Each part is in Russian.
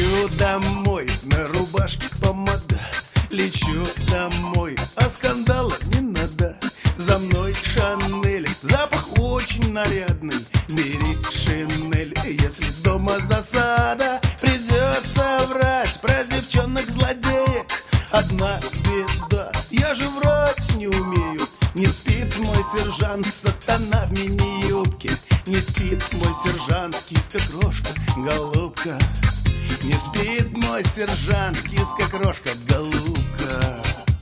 Лечу домой, на рубашке помада. Лечу домой, а скандала не надо. За мной Шанель, запах очень нарядный. Бери шинель, если дома засада. Придется врать про девчонок-злодеек. Одна беда, я же врать не умею. Не спит мой сержант, сатана в мини-юбке. Не спит мой сержант, киска-крошка, голубка. Не спит мой сержант, киска-крошка, голубка.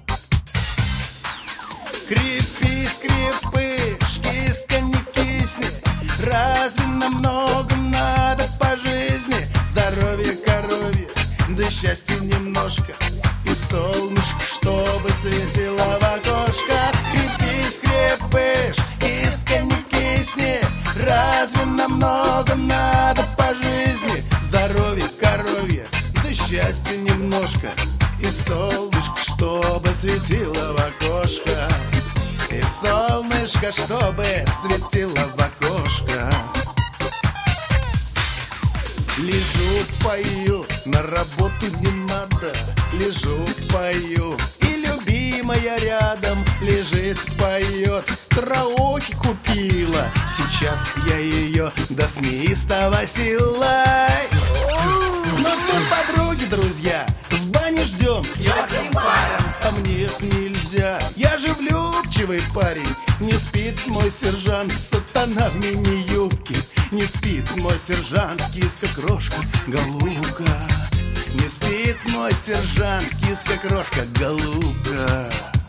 Крепись, крепыш, киска не кисни. Разве намного надо по жизни? Здоровье коровье, да счастья немножко. И солнышко, чтобы светило в окошко. Крепись, крепыш, киска не кисни. Разве намного надо по жизни? Здоровье коровье, да счастья немножко. И солнышко, чтобы светило в окошко. И солнышко, чтобы светило в окошко. Лежу, пою, на работу не надо. Лежу, пою, и любимая рядом лежит, поет. Караоке купила, сейчас я ее до неистовой силой. Но тут подруги, друзья, в бане ждем. А мне нельзя, я же влюбчивый парень. Не спит мой сержант, сатана в мини-юбке. Не спит мой сержант, киска-крошка, голубка. Не спит мой сержант, киска-крошка, голубка.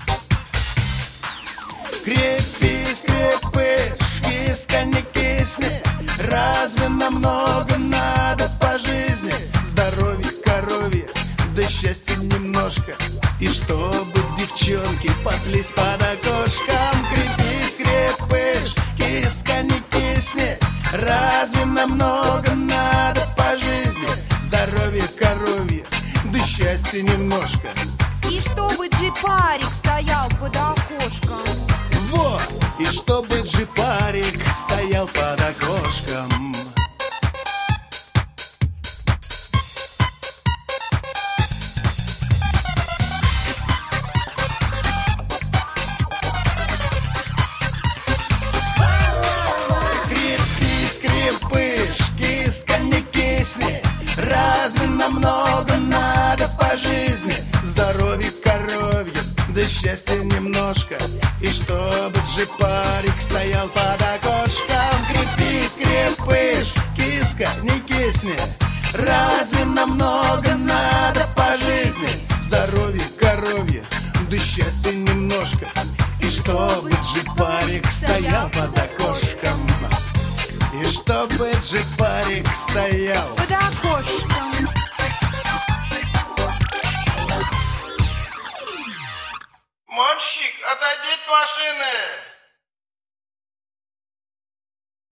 Крепись, крепыш, киска не кисни. Разве намного надо по жизни? Здоровье коровье, да счастья немножко. И чтобы девчонки паслись под окошком. Крепись, крепыш, киска не кисни. Разве намного надо по жизни? Здоровье коровье, да счастья немножко. И чтобы джипарик стоял под окошком. Вот, и чтобы джипарик стоял под окошком. Крепись, крепыш, киска не кисни. Разве намного надо по жизни? Здоровье коровье, да счастья немножко. И чтобы джипарик стоял под окошком. Крепись, крепыш, киска не кисни. Разве намного надо по жизни? Здоровье коровье, да счастья немножко. И чтобы джипарик стоял под окошком. И чтобы джипарик стоял Под окошком. Мальчик, отойди от машины!